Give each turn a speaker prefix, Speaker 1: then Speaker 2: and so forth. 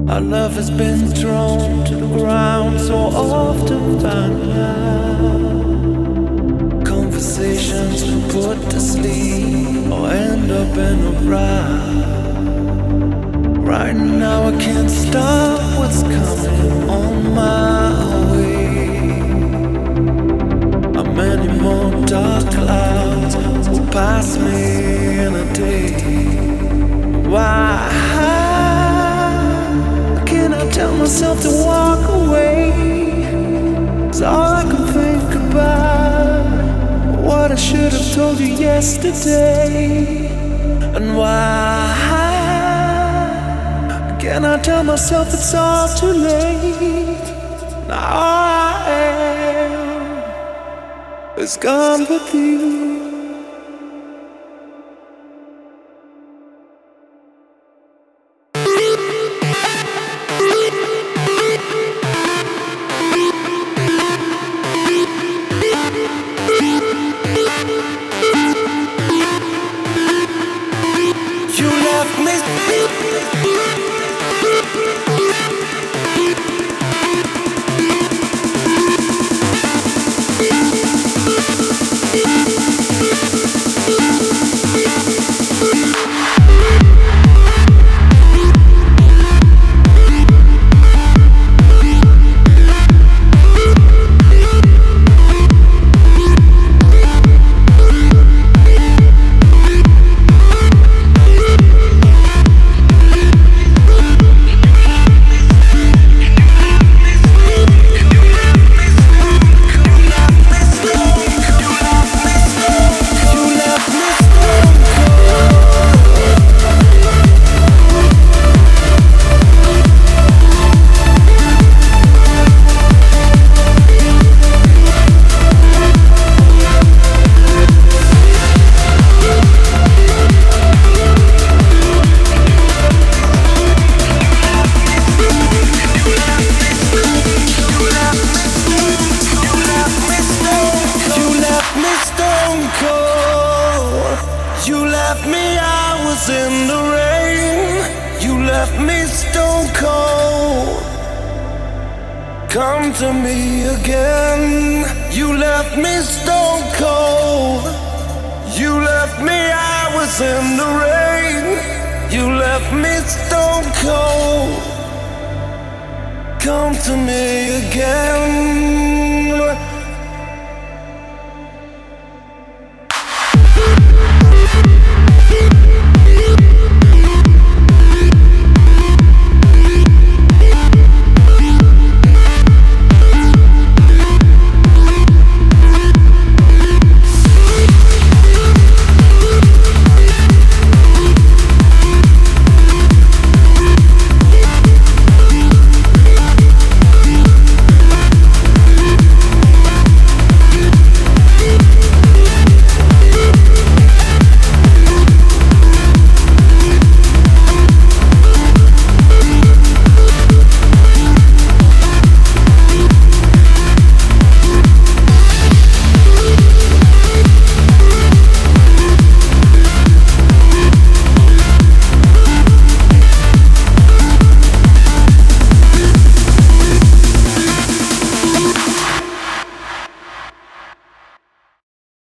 Speaker 1: Our love has been thrown to the ground so often by now. Conversations been put to sleep or end up in a row. Right now I can't stop what's coming on my way. How many more dark clouds will pass me in a day? Why can I tell myself to walk away? It's all I can think about. What I should have told you yesterday. And why can I tell myself it's all too late? Now I am is gone with you.
Speaker 2: Come to me again. You left me stone cold. You left me, I was in the rain. You left me stone cold. Come to me again.